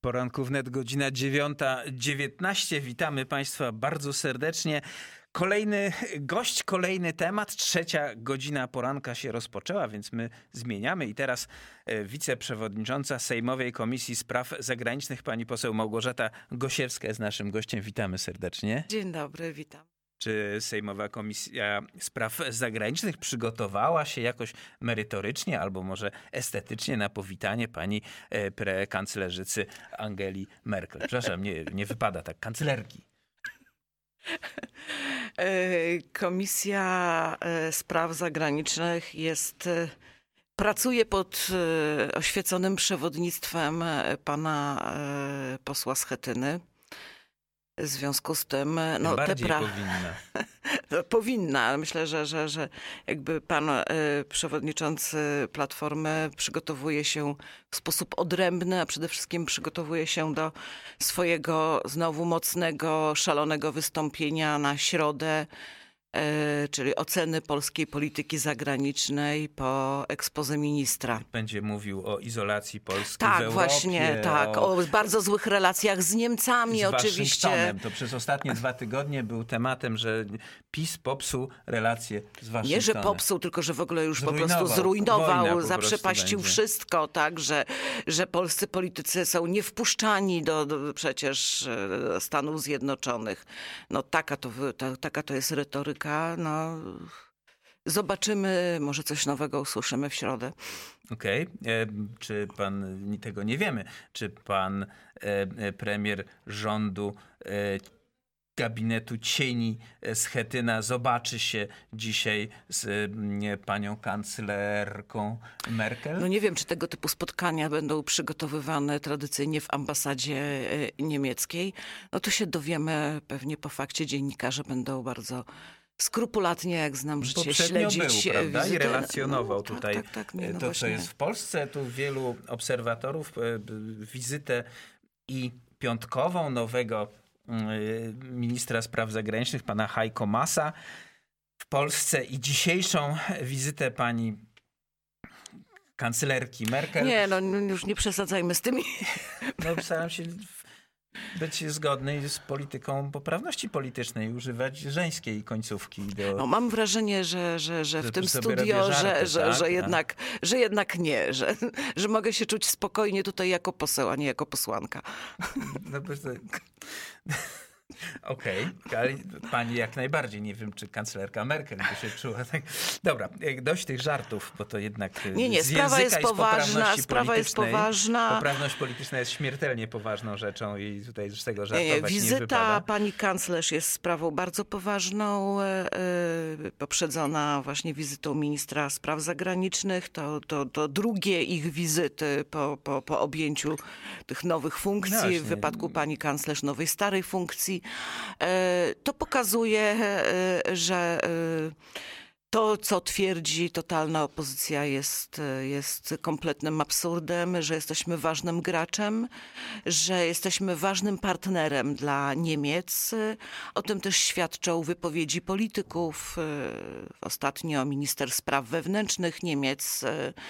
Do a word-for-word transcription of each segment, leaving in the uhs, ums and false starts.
Poranku wnet, godzina dziewiąta dziewiętnaście. Witamy Państwa bardzo serdecznie. Kolejny gość, kolejny temat. Trzecia godzina poranka się rozpoczęła, więc my zmieniamy. I teraz wiceprzewodnicząca Sejmowej Komisji Spraw Zagranicznych, pani poseł Małgorzata Gosiewska jest naszym gościem. Witamy serdecznie. Dzień dobry, witam. Czy Sejmowa Komisja Spraw Zagranicznych przygotowała się jakoś merytorycznie albo może estetycznie na powitanie pani prekanclerzycy Angeli Merkel? Przepraszam, nie, nie wypada tak, kanclerki. Komisja Spraw Zagranicznych jest, pracuje pod oświeconym przewodnictwem pana posła Schetyny. W związku z tym, no te pra... powinna. powinna. Myślę, że, że, że jakby pan y, przewodniczący Platformy przygotowuje się w sposób odrębny, a przede wszystkim przygotowuje się do swojego znowu mocnego, szalonego wystąpienia na środę, y, czyli oceny polskiej polityki zagranicznej po exposé ministra. Będzie mówił o izolacji Polski tak, w Europie. Właśnie, tak, o... o bardzo złych relacjach z Niemcami z oczywiście. Waszyngtonem. To przez ostatnie dwa tygodnie był tematem, że PiS popsuł relacje z Waszyngtonem. Nie, że popsuł, tylko że w ogóle już zrujnował. po prostu zrujnował, po zaprzepaścił wszystko, tak, że, że polscy politycy są niewpuszczani do, do przecież Stanów Zjednoczonych. No taka to, ta, taka to jest retoryka, no... Zobaczymy, może coś nowego usłyszymy w środę. Okej. Okay. Czy pan, tego nie wiemy, czy pan e, premier rządu e, gabinetu cieni Schetyna zobaczy się dzisiaj z nie, panią kanclerką Merkel? No nie wiem, czy tego typu spotkania będą przygotowywane tradycyjnie w ambasadzie niemieckiej. No to się dowiemy pewnie po fakcie. Dziennikarze będą bardzo... skrupulatnie, jak znam życie, Poprzednio śledzić był, prawda? wizytę. I relacjonował no, tutaj tak, tak, tak, nie, no to, właśnie. co jest w Polsce. Tu wielu obserwatorów wizytę i piątkową nowego ministra spraw zagranicznych, pana Heiko Maasa w Polsce i dzisiejszą wizytę pani kanclerki Merkel. Nie, no już nie przesadzajmy z tymi. No staram się być zgodny z polityką poprawności politycznej, używać żeńskiej końcówki. Do... No, mam wrażenie, że, że, że w że tym studio, żarty, że, że, tak? że, jednak, że jednak nie, że, że mogę się czuć spokojnie tutaj jako poseł, a nie jako posłanka. No, Okej, okay. Pani jak najbardziej. Nie wiem, czy kanclerka Merkel by się czuła. Tak. Dobra, dość tych żartów, bo to jednak nie, nie, z sprawa jest poważna, z sprawa jest poważna. Poprawność polityczna jest śmiertelnie poważną rzeczą i tutaj z tego żartować nie, nie, wizyta nie wypada. pani kanclerz jest sprawą bardzo poważną, yy, poprzedzona właśnie wizytą ministra spraw zagranicznych. To, to, to drugie ich wizyty po, po, po objęciu tych nowych funkcji, no w wypadku pani kanclerz nowej starej funkcji. To pokazuje, że to, co twierdzi totalna opozycja, jest, jest kompletnym absurdem, że jesteśmy ważnym graczem, że jesteśmy ważnym partnerem dla Niemiec. O tym też świadczą wypowiedzi polityków. Ostatnio minister spraw wewnętrznych Niemiec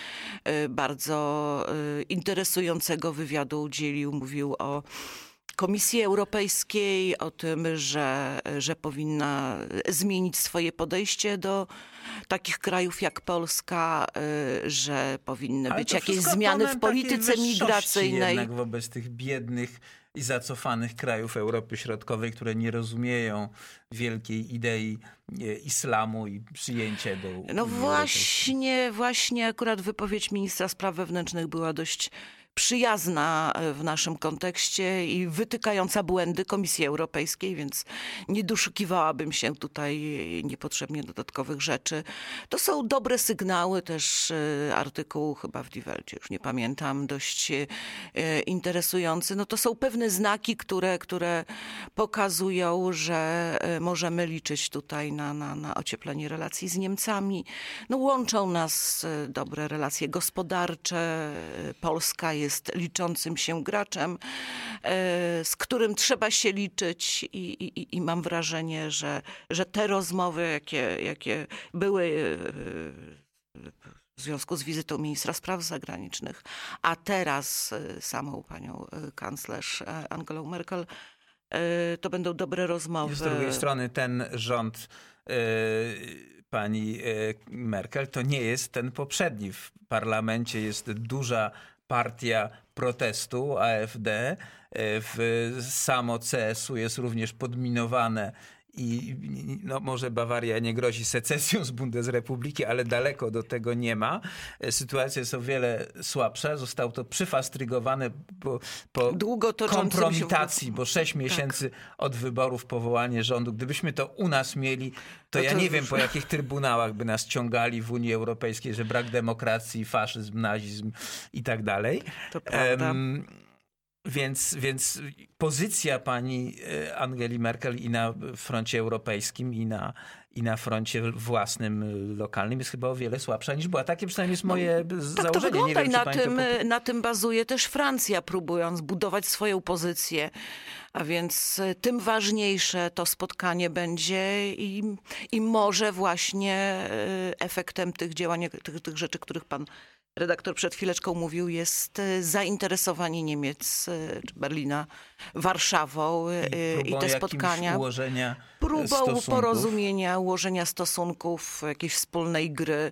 bardzo interesującego wywiadu udzielił, mówił o Komisji Europejskiej, o tym, że, że powinna zmienić swoje podejście do takich krajów jak Polska, że powinny Ale być jakieś zmiany w polityce migracyjnej. Jednak wobec tych biednych i zacofanych krajów Europy Środkowej, które nie rozumieją wielkiej idei islamu i przyjęcie do Unii No właśnie, właśnie akurat wypowiedź ministra spraw wewnętrznych była dość przyjazna w naszym kontekście i wytykająca błędy Komisji Europejskiej, więc nie doszukiwałabym się tutaj niepotrzebnie dodatkowych rzeczy. To są dobre sygnały, też artykuł chyba w Die Weltie, już nie pamiętam, dość interesujący. No to są pewne znaki, które, które pokazują, że możemy liczyć tutaj na, na, na ocieplenie relacji z Niemcami. No łączą nas dobre relacje gospodarcze. Polska jest jest liczącym się graczem, z którym trzeba się liczyć i, i, i mam wrażenie, że, że te rozmowy, jakie, jakie były w związku z wizytą ministra spraw zagranicznych, a teraz samą panią kanclerz Angelą Merkel, to będą dobre rozmowy. Z drugiej strony ten rząd yy, pani yy, Merkel to nie jest ten poprzedni. W parlamencie jest duża partia protestu, A F D. W samo C S u jest również podminowane i no, może Bawaria nie grozi secesją z Bundesrepubliki, ale daleko do tego nie ma. Sytuacja jest o wiele słabsza. Zostało to przyfastrygowane po, po kompromitacji, bo sześć miesięcy tak. od wyborów powołanie rządu. Gdybyśmy to u nas mieli, to, to ja to nie już... wiem, po jakich trybunałach by nas ciągali w Unii Europejskiej, że brak demokracji, faszyzm, nazizm i tak dalej. To prawda. Um, Więc, więc pozycja pani Angeli Merkel i na froncie europejskim, i na, i na froncie własnym, lokalnym jest chyba o wiele słabsza niż była. Takie przynajmniej jest moje no, założenie. Tak to wygląda. Nie wiem, i na tym, to... na tym bazuje też Francja, próbując budować swoją pozycję. A więc tym ważniejsze to spotkanie będzie i, i może właśnie efektem tych działań, tych, tych rzeczy, których pan redaktor przed chwileczką mówił, jest zainteresowanie Niemiec, czy Berlina, Warszawą i, i te spotkania. Ułożenia próbą stosunków. porozumienia, ułożenia stosunków, jakiejś wspólnej gry.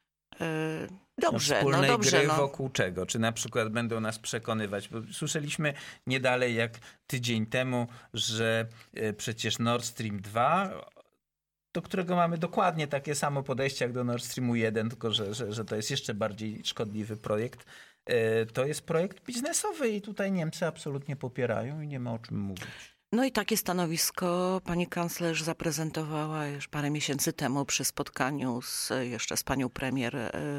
Dobrze, no, wspólnej no dobrze. gry no. wokół czego? Czy na przykład będą nas przekonywać? Bo słyszeliśmy nie dalej jak tydzień temu, że przecież Nord Stream dwa... do którego mamy dokładnie takie samo podejście jak do Nord Streamu jeden, tylko że, że, że to jest jeszcze bardziej szkodliwy projekt. To jest projekt biznesowy i tutaj Niemcy absolutnie popierają i nie ma o czym mówić. No i takie stanowisko pani kanclerz zaprezentowała już parę miesięcy temu przy spotkaniu z, jeszcze z panią premier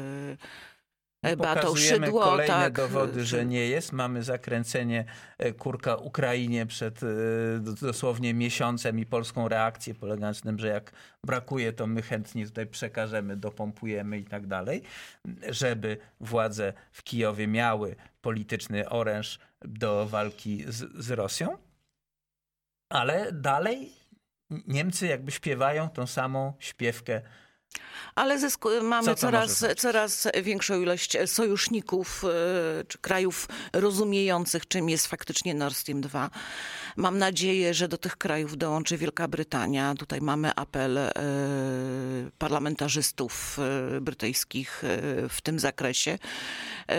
yy, Beatą Pokazujemy Szydło. kolejne tak, dowody, że nie jest. Mamy zakręcenie kurka Ukrainie przed dosłownie miesiącem i polską reakcję polegającą na tym, że jak brakuje, to my chętnie tutaj przekażemy, dopompujemy i tak dalej, żeby władze w Kijowie miały polityczny oręż do walki z, z Rosją. Ale dalej Niemcy jakby śpiewają tą samą śpiewkę. Ale zysku, mamy coraz, coraz większą ilość sojuszników czy krajów rozumiejących, czym jest faktycznie Nord Stream dwa. Mam nadzieję, że do tych krajów dołączy Wielka Brytania. Tutaj mamy apel y, parlamentarzystów y, brytyjskich y, w tym zakresie. Y,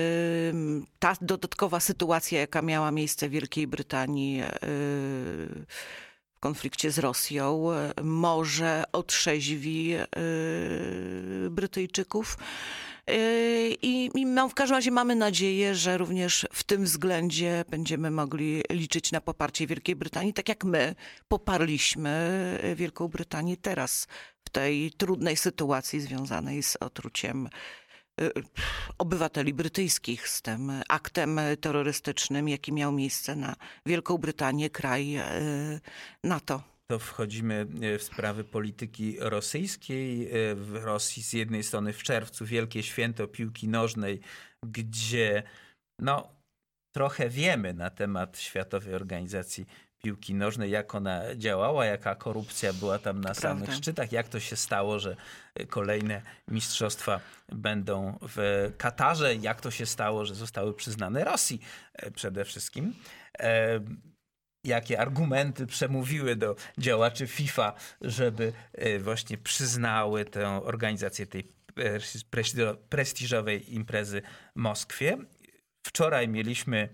ta dodatkowa sytuacja, jaka miała miejsce w Wielkiej Brytanii, y, w konflikcie z Rosją, może otrzeźwi yy, Brytyjczyków. Yy, I, i mam, w każdym razie mamy nadzieję, że również w tym względzie będziemy mogli liczyć na poparcie Wielkiej Brytanii, tak jak my poparliśmy Wielką Brytanię teraz w tej trudnej sytuacji związanej z otruciem obywateli brytyjskich, z tym aktem terrorystycznym, jaki miał miejsce na Wielką Brytanię, kraj NATO. To wchodzimy w sprawy polityki rosyjskiej. W Rosji z jednej strony w czerwcu wielkie święto piłki nożnej, gdzie no, trochę wiemy na temat Światowej Organizacji Piłki Nożnej, jak ona działała, jaka korupcja była tam na samych Prawda. szczytach, jak to się stało, że kolejne mistrzostwa będą w Katarze, jak to się stało, że zostały przyznane Rosji przede wszystkim. E, jakie argumenty przemówiły do działaczy FIFA, żeby właśnie przyznały tę organizację tej prestiżowej imprezy w Moskwie. Wczoraj mieliśmy...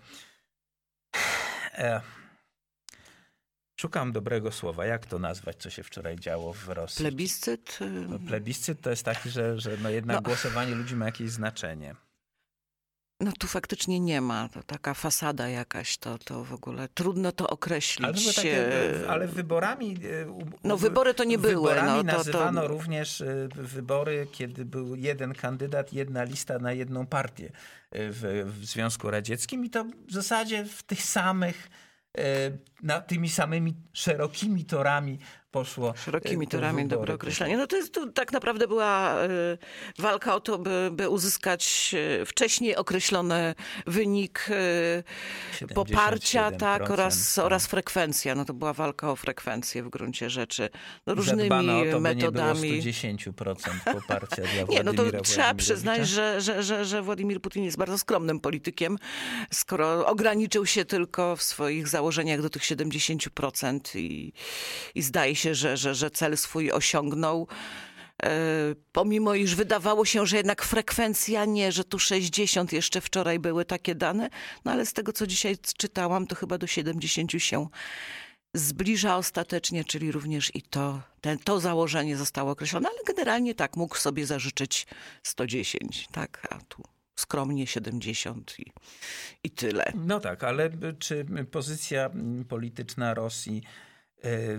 E, Szukam dobrego słowa. Jak to nazwać, co się wczoraj działo w Rosji? Plebiscyt? No, plebiscyt to jest taki, że, że no jednak no. głosowanie ludzi ma jakieś znaczenie. No tu faktycznie nie ma. To taka fasada jakaś, to, to w ogóle trudno to określić. Ale, takie, ale wyborami... No wybory to nie były. Wyborami no, to, nazywano to... również wybory, kiedy był jeden kandydat, jedna lista na jedną partię w, w Związku Radzieckim i to w zasadzie w tych samych... Na tymi samymi szerokimi torami poszło. Szerokimi to torami, wybory dobre określenie. No to, jest, to tak naprawdę była y, walka o to, by, by uzyskać y, wcześniej określony wynik y, poparcia, tak, oraz, tak. oraz frekwencja. No to była walka o frekwencję w gruncie rzeczy. No, różnymi Zadbano o to, metodami. by nie było sto dziesięć procent poparcia dla Nie, Władimira no to trzeba przyznać, Władimirowicza. że, że, że, że Władimir Putin jest bardzo skromnym politykiem, skoro ograniczył się tylko w swoich założeniach do tych siedemdziesięciu procent i, i zdaje się, że, że, że cel swój osiągnął. E, pomimo iż wydawało się, że jednak frekwencja nie, że tu sześćdziesiąt, jeszcze wczoraj były takie dane, no ale z tego, co dzisiaj czytałam, to chyba do siedemdziesięciu się zbliża ostatecznie, czyli również i to, ten, to założenie zostało określone, ale generalnie tak, mógł sobie zażyczyć sto dziesięć, tak, a tu skromnie siedemdziesiąt i, i tyle. No tak, ale czy pozycja polityczna Rosji y,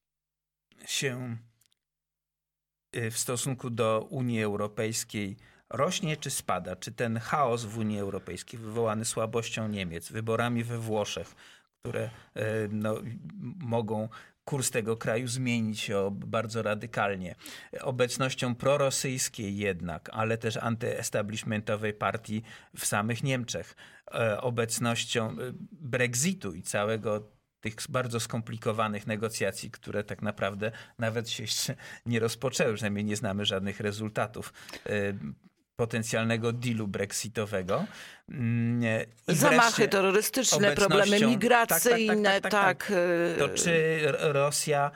się y, w stosunku do Unii Europejskiej rośnie czy spada? Czy ten chaos w Unii Europejskiej wywołany słabością Niemiec, wyborami we Włoszech, które y, no, mogą kurs tego kraju zmienić się bardzo radykalnie, obecnością prorosyjskiej jednak, ale też antyestablishmentowej partii w samych Niemczech, obecnością Brexitu i całego tych bardzo skomplikowanych negocjacji, które tak naprawdę nawet się jeszcze nie rozpoczęły, przynajmniej nie znamy żadnych rezultatów potencjalnego dealu brexitowego. I zamachy terrorystyczne, problemy migracyjne, tak. tak, tak, tak, tak. To czy Rosja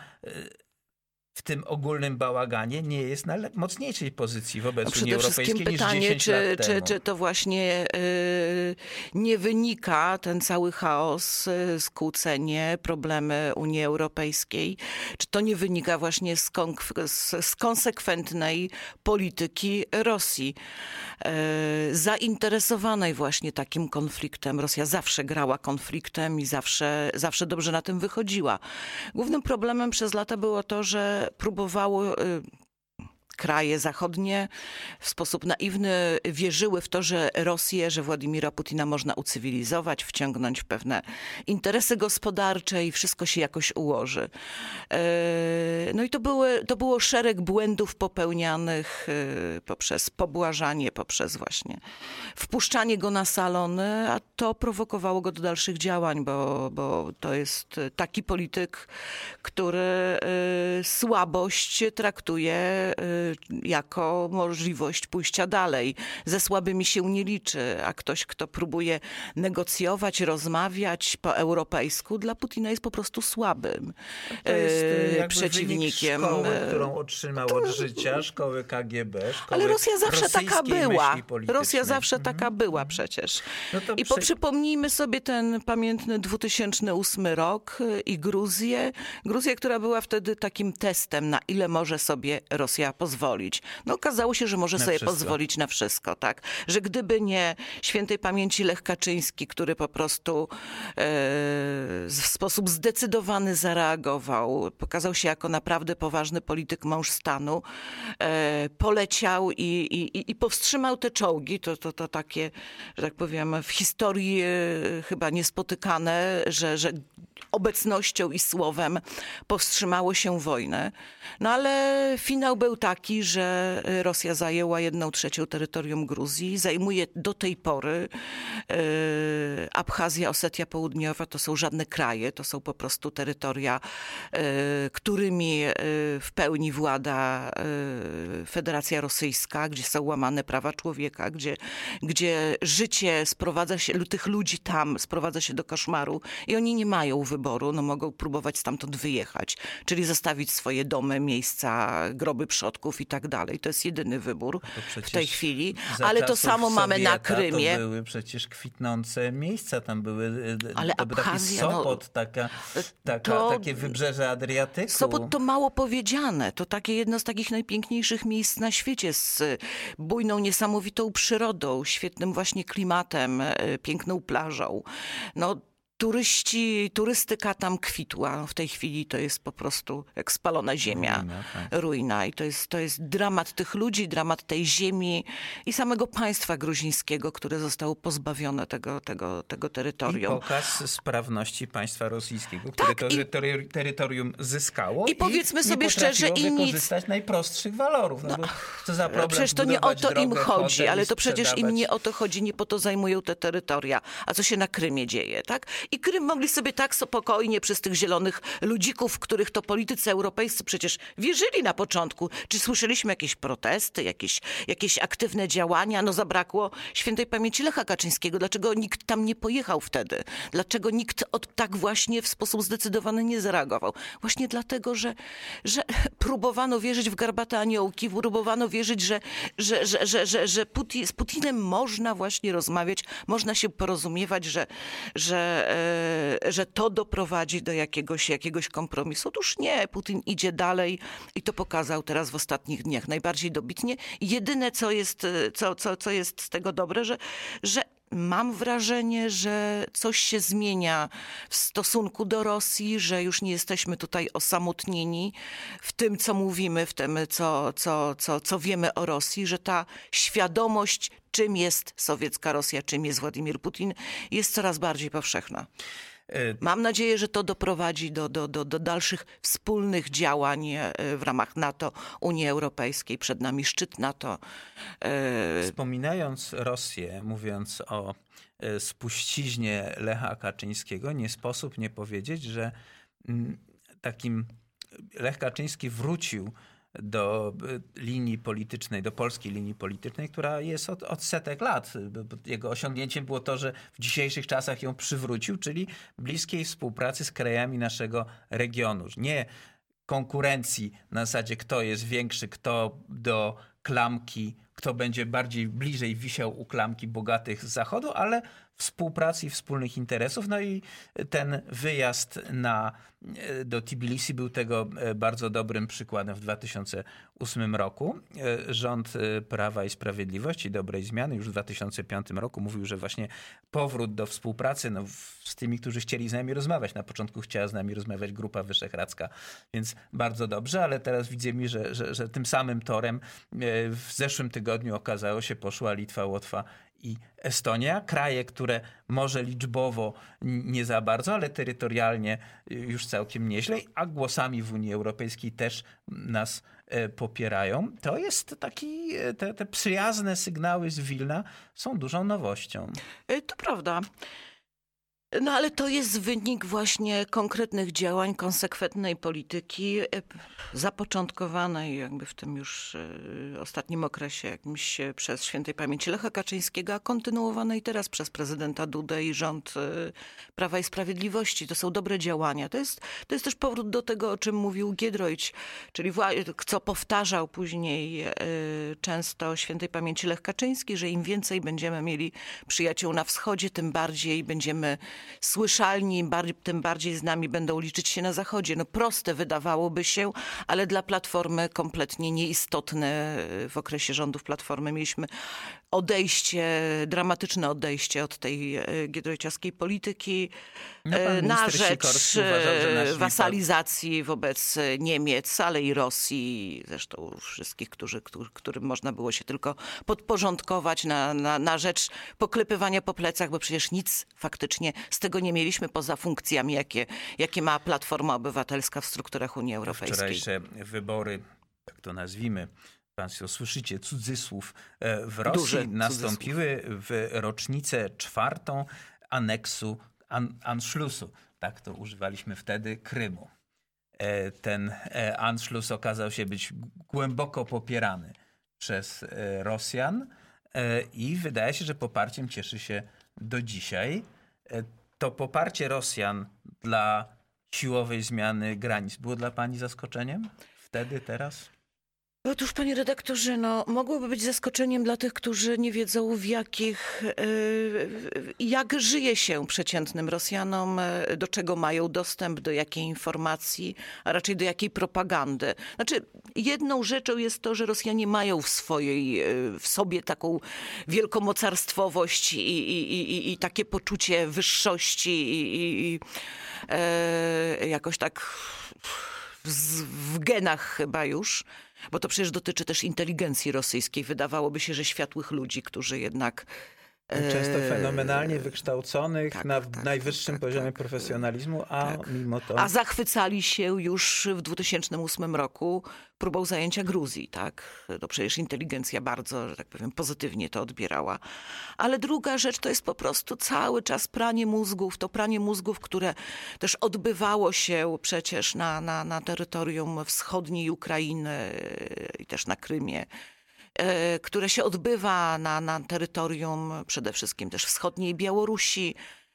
w tym ogólnym bałaganie nie jest na mocniejszej pozycji wobec no Unii Europejskiej pytanie, niż dziesięć czy, lat czy, temu? Czy to właśnie yy, nie wynika, ten cały chaos, yy, skłócenie, problemy Unii Europejskiej, czy to nie wynika właśnie z, konk- z, z konsekwentnej polityki Rosji, yy, zainteresowanej właśnie takim konfliktem. Rosja zawsze grała konfliktem i zawsze, zawsze dobrze na tym wychodziła. Głównym problemem przez lata było to, że próbowało y, kraje zachodnie w sposób naiwny wierzyły w to, że Rosję, że Władimira Putina można ucywilizować, wciągnąć w pewne interesy gospodarcze i wszystko się jakoś ułoży. No i to, były, to było szereg błędów popełnianych poprzez pobłażanie, poprzez właśnie wpuszczanie go na salony, a to prowokowało go do dalszych działań, bo, bo to jest taki polityk, który słabość traktuje jako możliwość pójścia dalej. Ze słabymi się nie liczy, a ktoś, kto próbuje negocjować, rozmawiać po europejsku, dla Putina jest po prostu słabym to jest e, przeciwnikiem. Szkoły, którą otrzymał od życia, szkoły K G B, szkoły Ale Rosja zawsze taka była. Rosja zawsze mhm. taka była przecież. No to I prze... przypomnijmy sobie ten pamiętny dwutysięczny ósmy rok i Gruzję. Gruzję, która była wtedy takim testem, na ile może sobie Rosja pozwolić. No okazało się, że może na sobie wszystko. pozwolić na wszystko, tak. Że gdyby nie świętej pamięci Lech Kaczyński, który po prostu e, w sposób zdecydowany zareagował, pokazał się jako naprawdę poważny polityk, mąż stanu, e, poleciał i, i, i powstrzymał te czołgi, to, to, to takie, że tak powiem, w historii e, chyba niespotykane, że, że obecnością i słowem powstrzymało się wojnę. No ale finał był taki, że Rosja zajęła jedną trzecią terytorium Gruzji, zajmuje do tej pory e, Abchazja, Osetia Południowa, to są żadne kraje, to są po prostu terytoria, e, którymi e, w pełni włada e, Federacja Rosyjska, gdzie są łamane prawa człowieka, gdzie, gdzie życie sprowadza się, tych ludzi tam sprowadza się do koszmaru i oni nie mają wyboru, no mogą próbować stamtąd wyjechać, czyli zostawić swoje domy, miejsca, groby przodków i tak dalej. To jest jedyny wybór w tej chwili. Ale to samo mamy na Krymie. To były przecież kwitnące miejsca, tam były ale to był taki Abchazja, Sopot, no, taka, taka, to, takie wybrzeże Adriatyku. Sopot to mało powiedziane. To takie jedno z takich najpiękniejszych miejsc na świecie z bujną, niesamowitą przyrodą, świetnym właśnie klimatem, piękną plażą. No, turyści, turystyka tam kwitła. W tej chwili to jest po prostu jak spalona ziemia, Ruina, tak. ruina. I to jest, to jest dramat tych ludzi, dramat tej ziemi i samego państwa gruzińskiego, które zostało pozbawione tego, tego, tego I terytorium. pokaz sprawności państwa rosyjskiego, które Tak, to i- tery- terytorium zyskało i powiedzmy nie sobie szczerze, potrafiło i nic- wykorzystać najprostszych walorów. No, bo co za problem Przecież to nie o budować to im drogę, chodzi, hotel ale i to przecież im sprzedawać. nie o to chodzi, nie po to zajmują te terytoria. A co się na Krymie dzieje, tak? I Krym mogli sobie tak spokojnie przez tych zielonych ludzików, w których to politycy europejscy przecież wierzyli na początku. Czy słyszeliśmy jakieś protesty, jakieś, jakieś aktywne działania? No zabrakło świętej pamięci Lecha Kaczyńskiego. Dlaczego nikt tam nie pojechał wtedy? Dlaczego nikt od, tak właśnie w sposób zdecydowany nie zareagował? Właśnie dlatego, że, że próbowano wierzyć w garbate aniołki, próbowano wierzyć, że, że, że, że, że, że Putin, z Putinem można właśnie rozmawiać, można się porozumiewać, że, że, e, że to doprowadzi do jakiegoś, jakiegoś kompromisu. Otóż nie, Putin idzie dalej i to pokazał teraz w ostatnich dniach najbardziej dobitnie. Jedyne, co jest, e, co, co, co jest z tego dobre, że, że mam wrażenie, że coś się zmienia w stosunku do Rosji, że już nie jesteśmy tutaj osamotnieni w tym, co mówimy, w tym, co, co, co, co wiemy o Rosji, że ta świadomość, czym jest sowiecka Rosja, czym jest Władimir Putin, jest coraz bardziej powszechna. E, Mam nadzieję, że to doprowadzi do, do, do, do dalszych wspólnych działań e, w ramach NATO, Unii Europejskiej. Przed nami szczyt NATO. E, Wspominając Rosję, mówiąc o e, spuściźnie Lecha Kaczyńskiego, nie sposób nie powiedzieć, że mm, takim Lech Kaczyński wrócił do e, linii politycznej, do polskiej linii politycznej, która jest od, od setek lat. Bo jego osiągnięciem było to, że w dzisiejszych czasach ją przywrócił, czyli bliskiej współpracy z krajami naszego regionu. Nie konkurencji na zasadzie, kto jest większy, kto do klamki, kto będzie bardziej bliżej wisiał u klamki bogatych z zachodu, ale współpracy i wspólnych interesów. No i ten wyjazd na, do Tbilisi był tego bardzo dobrym przykładem w dwa tysiące ósmym roku. Rząd Prawa i Sprawiedliwości, Dobrej Zmiany już w dwa tysiące piątym roku mówił, że właśnie powrót do współpracy no, z tymi, którzy chcieli z nami rozmawiać. Na początku chciała z nami rozmawiać Grupa Wyszehradzka, więc bardzo dobrze, ale teraz widzę mi, że, że, że tym samym torem w zeszłym tygodniu okazało się poszła Litwa, Łotwa i Estonia. Kraje, które może liczbowo nie za bardzo, ale terytorialnie już całkiem nieźle, a głosami w Unii Europejskiej też nas popierają. To jest taki, te, te przyjazne sygnały z Wilna są dużą nowością. To prawda. No ale to jest wynik właśnie konkretnych działań, konsekwentnej polityki e, zapoczątkowanej jakby w tym już e, ostatnim okresie jakimś e, przez świętej pamięci Lecha Kaczyńskiego, a kontynuowanej teraz przez prezydenta Dudę i rząd e, Prawa i Sprawiedliwości. To są dobre działania. To jest, to jest też powrót do tego, o czym mówił Giedroyć, czyli wła- co powtarzał później e, często świętej pamięci Lech Kaczyński, że im więcej będziemy mieli przyjaciół na wschodzie, tym bardziej będziemy słyszalni, bar- tym bardziej z nami będą liczyć się na zachodzie. No proste wydawałoby się, ale dla Platformy kompletnie nieistotne. W okresie rządów Platformy mieliśmy odejście, dramatyczne odejście od tej e, giedroyciowskiej polityki No, pan e, na minister rzecz Sikorski uważał, że e, naszli wasalizacji wobec Niemiec, ale i Rosji, zresztą wszystkich, którzy, którzy, którym można było się tylko podporządkować na, na, na rzecz poklepywania po plecach, bo przecież nic faktycznie z tego nie mieliśmy poza funkcjami, jakie, jakie ma Platforma Obywatelska w strukturach Unii Europejskiej. Wczorajsze wybory, tak to nazwijmy, Państwo słyszycie, cudzysłów, w Rosji Duży nastąpiły w rocznicę czwartą aneksu an, Anschlussu. Tak to używaliśmy wtedy, Krymu. Ten Anschluss okazał się być głęboko popierany przez Rosjan i wydaje się, że poparciem cieszy się do dzisiaj. To poparcie Rosjan dla siłowej zmiany granic było dla pani zaskoczeniem? Wtedy, teraz? Otóż, panie redaktorze, no, mogłoby być zaskoczeniem dla tych, którzy nie wiedzą, w jakich, yy, jak żyje się przeciętnym Rosjanom, yy, do czego mają dostęp, do jakiej informacji, a raczej do jakiej propagandy. Znaczy, jedną rzeczą jest to, że Rosjanie mają w swojej, yy, w sobie taką wielkomocarstwowość i, i, i, i takie poczucie wyższości i, i, i yy, jakoś tak w, w genach chyba już. Bo to przecież dotyczy też inteligencji rosyjskiej. Wydawałoby się, że światłych ludzi, którzy jednak... Często fenomenalnie wykształconych, tak, na tak, najwyższym tak, poziomie tak, profesjonalizmu, a tak. mimo to... A zachwycali się już w dwutysięcznym ósmym roku próbą zajęcia Gruzji, tak? To przecież inteligencja bardzo, że tak powiem, pozytywnie to odbierała. Ale druga rzecz to jest po prostu cały czas pranie mózgów. To pranie mózgów, które też odbywało się przecież na, na, na terytorium wschodniej Ukrainy i też na Krymie, które się odbywa na, na terytorium przede wszystkim też wschodniej Białorusi.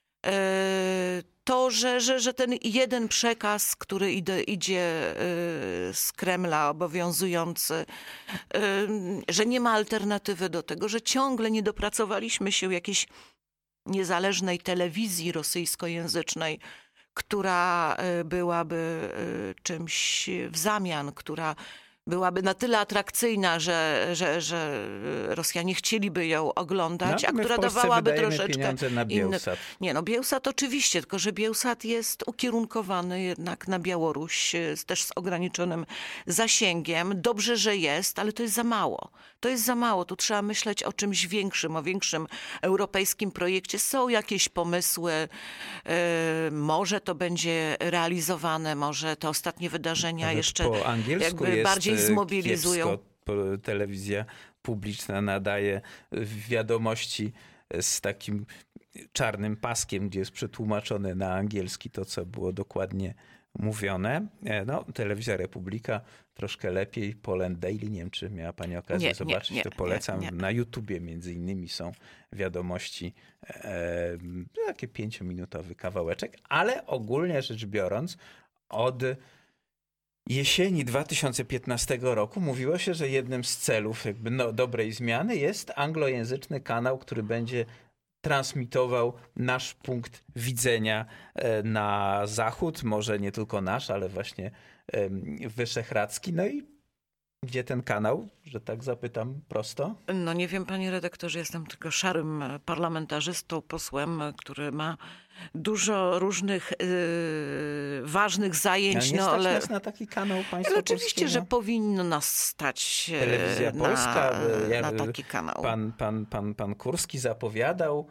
To, że, że, że ten jeden przekaz, który idzie, idzie z Kremla, obowiązujący, że nie ma alternatywy do tego, że ciągle nie dopracowaliśmy się jakiejś niezależnej telewizji rosyjskojęzycznej, która byłaby czymś w zamian, która byłaby na tyle atrakcyjna, że, że, że Rosjanie chcieliby ją oglądać, no, a my która w Polsce dawałaby wydajemy troszeczkę pieniądze na Bielsat. Inny... Nie, no Bielsat oczywiście, tylko że Bielsat jest ukierunkowany jednak na Białoruś, też z ograniczonym zasięgiem. Dobrze, że jest, ale to jest za mało. To jest za mało. Tu trzeba myśleć o czymś większym, o większym europejskim projekcie. Są jakieś pomysły, yy, może to będzie realizowane, może te ostatnie wydarzenia Nawet jeszcze po angielsku jakby jest bardziej zmobilizują. Kiepsko. Telewizja publiczna nadaje wiadomości z takim czarnym paskiem, gdzie jest przetłumaczone na angielski to, co było dokładnie mówione. No, Telewizja Republika troszkę lepiej. Poland Daily, nie wiem, czy miała pani okazję nie, zobaczyć, nie, nie, to polecam. nie, nie. Na YouTubie między innymi są wiadomości, e, taki pięciominutowy kawałeczek, ale ogólnie rzecz biorąc od jesieni dwa tysiące piętnastego roku mówiło się, że jednym z celów jakby no, dobrej zmiany jest anglojęzyczny kanał, który będzie transmitował nasz punkt widzenia na zachód, może nie tylko nasz, ale właśnie wyszehradzki. No i gdzie ten kanał, że tak zapytam prosto? No nie wiem, panie redaktorze, jestem tylko szarym parlamentarzystą, posłem, który ma dużo różnych yy, ważnych zajęć. Ale nie no, stać ale nas na taki kanał państwa ale oczywiście, polskiego? że powinno nas stać yy, Telewizja na, Polska, ja, na taki kanał. Pan, pan, pan, pan Kurski zapowiadał.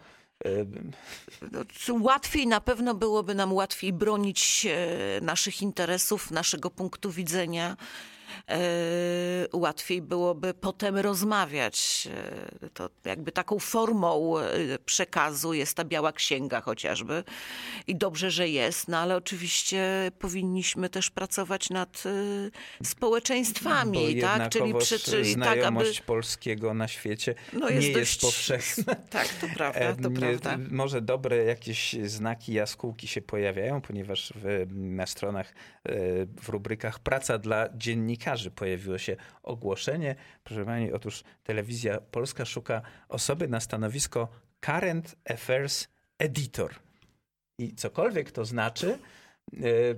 Łatwiej na pewno byłoby nam łatwiej bronić naszych interesów, naszego punktu widzenia. Łatwiej byłoby potem rozmawiać. To jakby taką formą przekazu jest ta biała księga chociażby. I dobrze, że jest, no ale oczywiście powinniśmy też pracować nad społeczeństwami, Bo tak? Czyli przy, czyli znajomość tak, aby... polskiego na świecie no nie jest, jest dość... powszechna. Tak, to prawda, to prawda. Może dobre jakieś znaki jaskółki się pojawiają, ponieważ w, na stronach, w rubrykach Praca dla dziennikarzy pojawiło się ogłoszenie. Proszę pani, otóż Telewizja Polska szuka osoby na stanowisko Current Affairs Editor. I cokolwiek to znaczy, yy,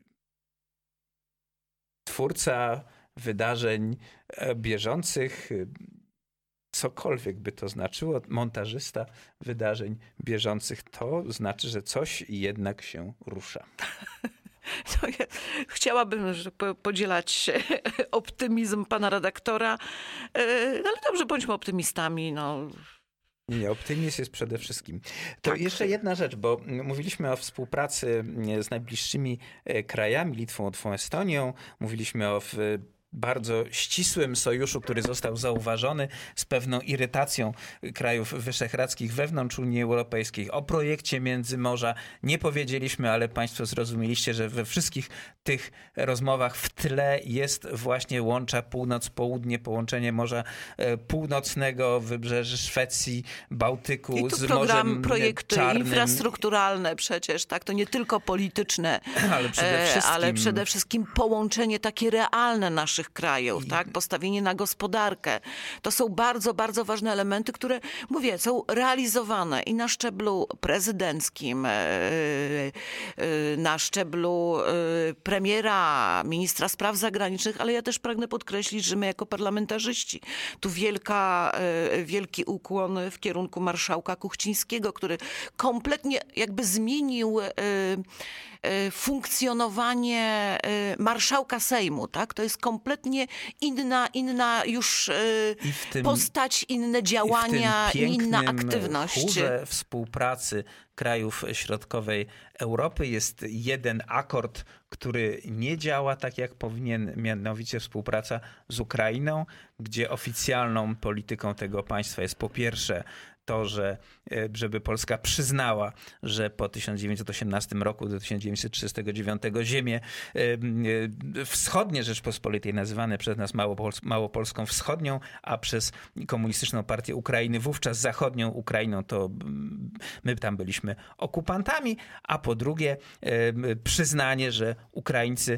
twórca wydarzeń bieżących, cokolwiek by to znaczyło, montażysta wydarzeń bieżących, to znaczy, że coś jednak się rusza. To ja chciałabym że podzielać optymizm pana redaktora, no ale dobrze, bądźmy optymistami. No. Nie, nie, optymizm jest przede wszystkim. To tak. Jeszcze jedna rzecz, bo mówiliśmy o współpracy z najbliższymi krajami, Litwą, Łotwą, Estonią. Mówiliśmy o w, bardzo ścisłym sojuszu, który został zauważony z pewną irytacją krajów wyszehradzkich wewnątrz Unii Europejskiej. O projekcie Międzymorza nie powiedzieliśmy, ale państwo zrozumieliście, że we wszystkich tych rozmowach w tle jest właśnie łącza północ-południe, połączenie Morza Północnego, wybrzeży Szwecji, Bałtyku I tu z program, Morzem projekty Czarnym. infrastrukturalne przecież, tak? To nie tylko polityczne, ale przede wszystkim, ale przede wszystkim połączenie takie realne naszych naszych krajów, I... tak? Postawienie na gospodarkę. To są bardzo, bardzo ważne elementy, które, mówię, są realizowane i na szczeblu prezydenckim, na szczeblu premiera, ministra spraw zagranicznych, ale ja też pragnę podkreślić, że my jako parlamentarzyści, tu wielka, wielki ukłon w kierunku marszałka Kuchcińskiego, który kompletnie jakby zmienił funkcjonowanie marszałka Sejmu, tak? To jest kompletnie inna, inna już tym, postać, inne działania, inna aktywność. W chórze współpracy krajów środkowej Europy jest jeden akord, który nie działa tak jak powinien, mianowicie współpraca z Ukrainą, gdzie oficjalną polityką tego państwa jest po pierwsze to, że żeby Polska przyznała, że po tysiąc dziewięćset osiemnastym roku do tysiąc dziewięćset trzydziestego dziewiątego ziemie wschodnie Rzeczpospolitej, nazywane przez nas Małopols- Małopolską Wschodnią, a przez Komunistyczną Partię Ukrainy wówczas zachodnią Ukrainą, to my tam byliśmy okupantami, a po drugie przyznanie, że Ukraińcy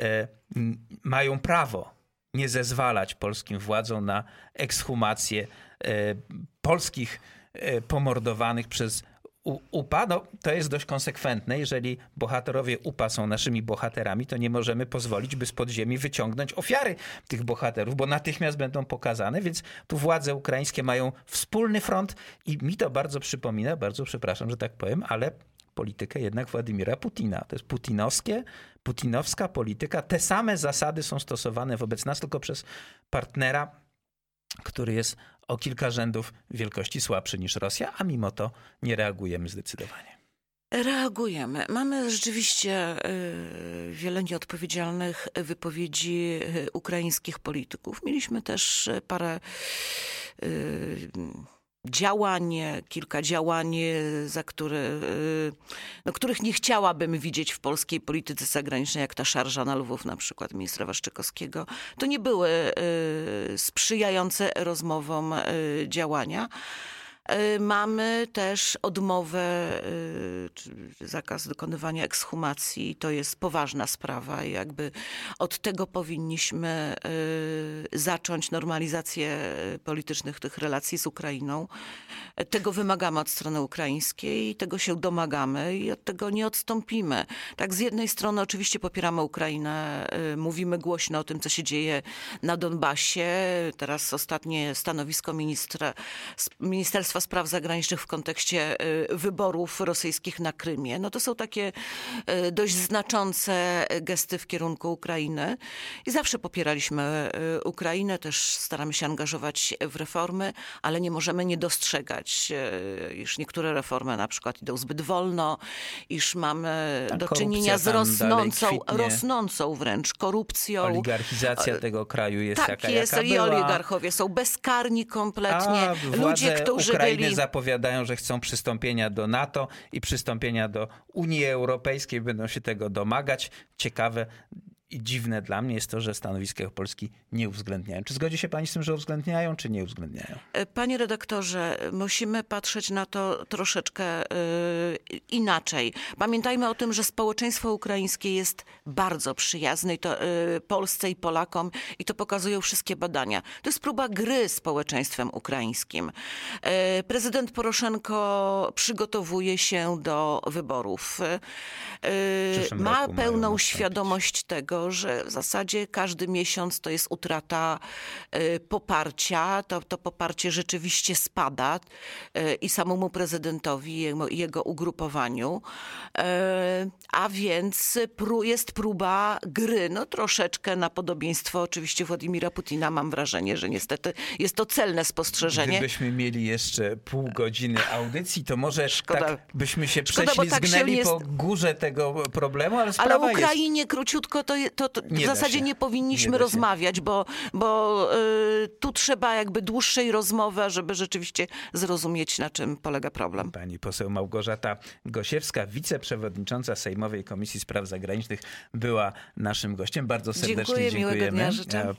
mają prawo nie zezwalać polskim władzom na ekshumację polskich pomordowanych przez U P A. No, to jest dość konsekwentne. Jeżeli bohaterowie U P A są naszymi bohaterami, to nie możemy pozwolić, by z podziemi wyciągnąć ofiary tych bohaterów, bo natychmiast będą pokazane, więc tu władze ukraińskie mają wspólny front i mi to bardzo przypomina, bardzo przepraszam, że tak powiem, ale politykę jednak Władimira Putina. To jest putinowskie, putinowska polityka. Te same zasady są stosowane wobec nas, tylko przez partnera, który jest o kilka rzędów wielkości słabszy niż Rosja, a mimo to nie reagujemy zdecydowanie. Reagujemy. Mamy rzeczywiście y, wiele nieodpowiedzialnych wypowiedzi y, ukraińskich polityków. Mieliśmy też parę y, działań, kilka działań, za które, no, których nie chciałabym widzieć w polskiej polityce zagranicznej, jak ta szarża na Lwów na przykład ministra Waszczykowskiego. To nie były y, sprzyjające rozmowom y, działania. Mamy też odmowę, zakaz dokonywania ekshumacji. To jest poważna sprawa i jakby od tego powinniśmy zacząć normalizację politycznych tych relacji z Ukrainą. Tego wymagamy od strony ukraińskiej, tego się domagamy i od tego nie odstąpimy. Tak, z jednej strony oczywiście popieramy Ukrainę, mówimy głośno o tym, co się dzieje na Donbasie. Teraz ostatnie stanowisko ministra, Ministerstwa Spraw Zagranicznych w kontekście wyborów rosyjskich na Krymie. No to są takie dość znaczące gesty w kierunku Ukrainy i zawsze popieraliśmy Ukrainę, też staramy się angażować w reformy, ale nie możemy nie dostrzegać, iż niektóre reformy na przykład idą zbyt wolno, iż mamy Ta do czynienia z rosnącą, rosnącą wręcz korupcją. Oligarchizacja tego kraju jest tak taka, jest, jaka i była. oligarchowie są bezkarni kompletnie. A ludzie, którzy Ukrainy byli... zapowiadają, że chcą przystąpienia do NATO i przystąpienia do Unii Europejskiej, będą się tego domagać. Ciekawe i dziwne dla mnie jest to, że stanowiska Polski nie uwzględniają. Czy zgodzi się pani z tym, że uwzględniają, czy nie uwzględniają? Panie redaktorze, musimy patrzeć na to troszeczkę yy, inaczej. Pamiętajmy o tym, że społeczeństwo ukraińskie jest bardzo przyjazne i to yy, Polsce i Polakom i to pokazują wszystkie badania. To jest próba gry społeczeństwem ukraińskim. Yy, prezydent Poroszenko przygotowuje się do wyborów. Yy, ma pełną świadomość tego, że w zasadzie każdy miesiąc to jest utrata y, poparcia. To, to poparcie rzeczywiście spada y, i samemu prezydentowi, jego, jego ugrupowaniu. Y, a więc pró- jest próba gry. No troszeczkę na podobieństwo oczywiście Władimira Putina. Mam wrażenie, że niestety jest to celne spostrzeżenie. Gdybyśmy mieli jeszcze pół godziny audycji, to może Szkoda. tak byśmy się Szkoda, prześlizgnęli tak po jest... górze tego problemu, ale sprawa Ale o Ukrainie jest... króciutko to, to, to Nie w zasadzie się. nie powinniśmy nie rozmawiać, bo, bo y, tu trzeba jakby dłuższej rozmowy, żeby rzeczywiście zrozumieć, na czym polega problem. Pani poseł Małgorzata Gosiewska, wiceprzewodnicząca Sejmowej Komisji Spraw Zagranicznych, była naszym gościem. Bardzo serdecznie Dziękuję, dziękujemy. Miłego dnia życzę.